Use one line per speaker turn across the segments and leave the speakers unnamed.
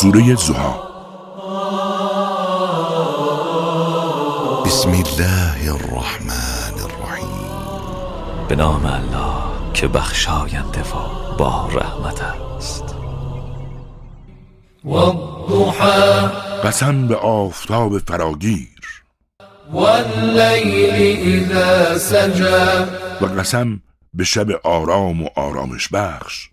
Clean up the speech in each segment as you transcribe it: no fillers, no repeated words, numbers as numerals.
سوره ضحی.
بسم الله الرحمن الرحیم.
به نام الله که بخشاینده و با رحمت است.
والضحى
قسم به آفتاب فراگیر.
واللیل اذا سجی
و قسم به شب آرام و آرامش بخش.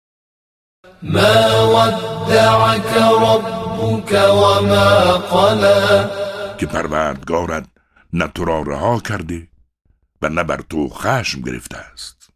ما ودعك ربك وما قلى
که پروردگارت نه تو را رها کرده و نه بر تو خشم گرفته است.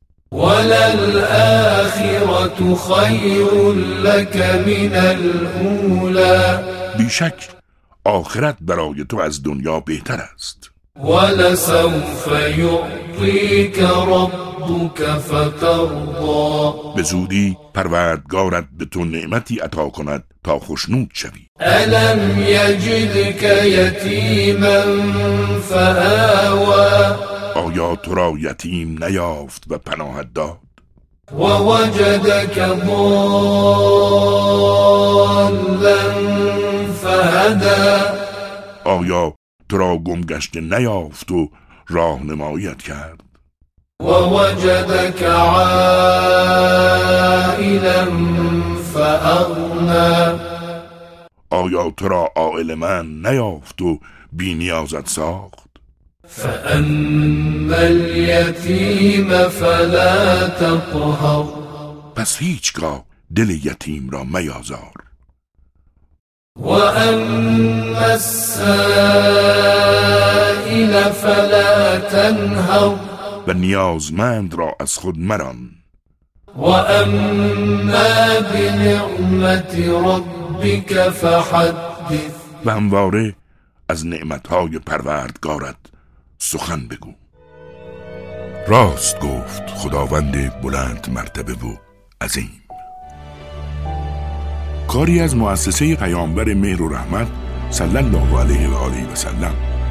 وللآخرة خیر لك من الاولی
بیشک آخرت برای تو از دنیا بهتر است.
ولسوف یعطیک ربک فترضی
به زودی پروردگارت به تو نعمتی عطا کند تا خوشنود شوی.
الم یجدک یتیما فآوی
آیا تو را یتیم نیافت و پناهت داد؟
ووجدك ضالا فهدى
آیا تو را گمگشته نیافت و راهنماییت کرد؟
ووجدك عائلا فأغنى
آیا تو را عائلمند نیافت و بی نیازت ساخت؟
فأما اليتيم فلا تقهر
پس هیچگاه دل یتیم را میازار.
وأما السائل فلا تنهر
و نیازمند را از خود مران.
وأما بنعمت ربك فحدث
و همواره از نعمتهای پروردگارت سخن بگو. راست گفت خداوند بلند مرتبه و عظیم. کاری از مؤسسه پیامبر مهر و رحمت صلی الله علیه و آله و سلم.